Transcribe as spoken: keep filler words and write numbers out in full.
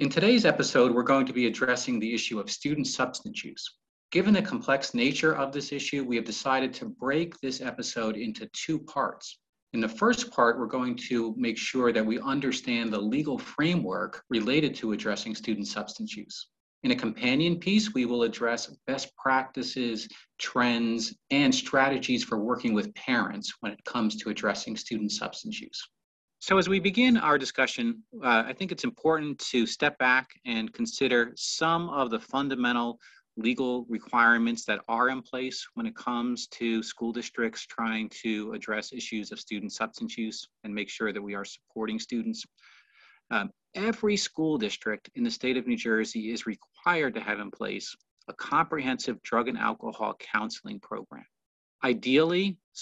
In today's episode, we're going to be addressing the issue of student substance use. Given the complex nature of this issue, we have decided to break this episode into two parts. In the first part, we're going to make sure that we understand the legal framework related to addressing student substance use. In a companion piece, we will address best practices, trends, and strategies for working with parents when it comes to addressing student substance use. So as we begin our discussion, uh, I think it's important to step back and consider some of the fundamental legal requirements that are in place when it comes to school districts trying to address issues of student substance use and make sure that we are supporting students. Um, every school district in the state of New Jersey is required to have in place a comprehensive drug and alcohol counseling program. Ideally,